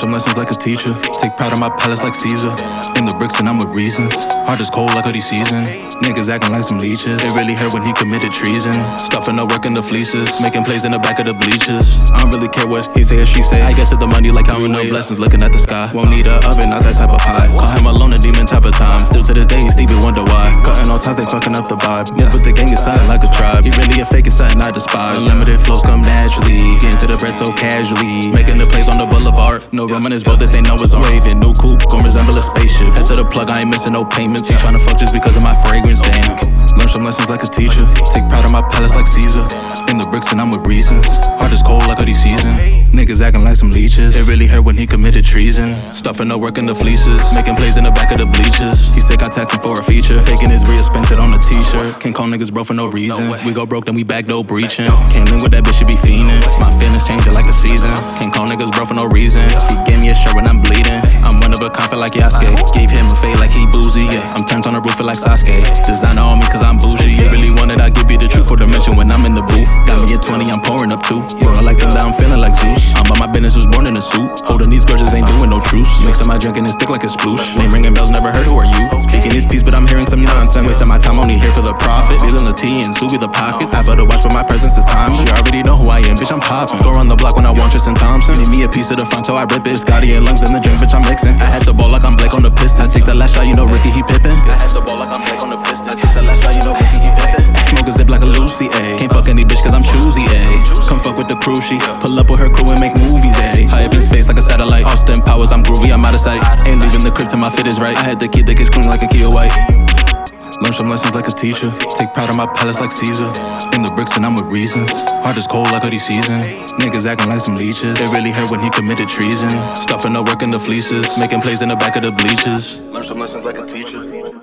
some lessons like a teacher. Take pride in my palace like Caesar. In the bricks and I'm with reasons. Heart is cold like hoodie season. Niggas acting like some leeches. It really hurt when he committed treason. Stuffing the work in the fleeces. Making plays in the back of the bleachers. I don't really care what he say or she say. I get to the money like counting no blessings. Looking at the sky. Won't need a oven, not that type of pie. Call him alone a demon type of time. Still to this day he Stevie wonder why. Cutting all ties, they fucking up the vibe. Move with the gang is something like a tribe. He really a fake, it's something I despise. Unlimited flows come naturally. Getting to the bread so casually. Making the plays on the boulevard. No room in his boat, this ain't Noah's Ark. Waving new coupe, gon' resemble a spaceship. Head to the plug, I ain't missing no payments. He tryna fuck just because of my fragrance, damn. Learn some lessons like a teacher. Take pride in my palace like Caesar. In the bricks and I'm with reasons. Heart is cold like hoodie season. Niggas acting like some leeches. It really hurt when he committed treason. Stuffing the work in the fleeces. Making plays in the back of the bleachers. He sick, I tax him for a feature. Taking his real, spent it on a t-shirt. Can't call niggas bro for no reason. We go broke, then we back door breaching. Can't link with that bitch, she be fiending. My feelings changing like the seasons. Can't call niggas bro for no reason. He gave me a shirt when I'm bleeding. I'm one of a kind, feel like Yasuke. Gave him a fade like he boozy, yeah. I'm turned on the roof, feel like Sasuke. Designer on me cause I'm bougie. You really want it, I give you the truth for the mention when I'm in the booth. Got me at 20, I'm pouring up 2. Rolling like them, I'm feeling like Zeus. I'm on my business, was born in a suit. Holding these grudges, ain't doing no truce. Mixing my drink and it's thick like a sploosh. Name ringing bells, never heard, who are you? Speaking this piece, but I'm hearing some nonsense. Wasting my time, only here for the profit. Feeling the tea and Subi the pockets. I better watch, but my presence is timeless. You already know who I am, bitch, I'm poppin'. Score on the block when I want Tristan Thompson. Need me a piece of the front, so I rip it. Scotty and lungs in the drink, bitch, I'm mixing. I had to ball like I'm Blake on the Pistons. I take the last shot, you know Ricky, he pippin'. I had to ball like I'm Blake on the Pistons. I take the last shot, you know Ricky, he pippin'. Smoke a zip like a Lucy, ayy. Can't fuck any bitch cause I'm choosy, ayy. Come fuck with the crew, she pull up with her crew and make movies, ayy. High up in space like a satellite. Austin Powers, I'm groovy, I'm out of sight. Ain't leaving the crib till my fit is right. I had to keep the kids clean like a Kia White. Learn some lessons like a teacher. Take pride in my palace like Caesar. In the bricks and I'm with reasons. Heart is cold like hoodie season. Niggas acting like some leeches. It really hurt when he committed treason. Stuffing the work in the fleeces. Making plays in the back of the bleachers. Learn some lessons like a teacher.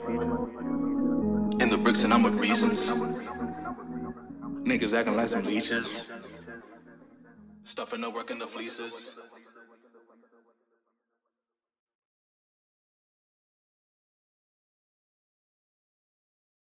In the bricks and I'm with reasons. Niggas acting like some leeches. Stuffing the work in the fleeces.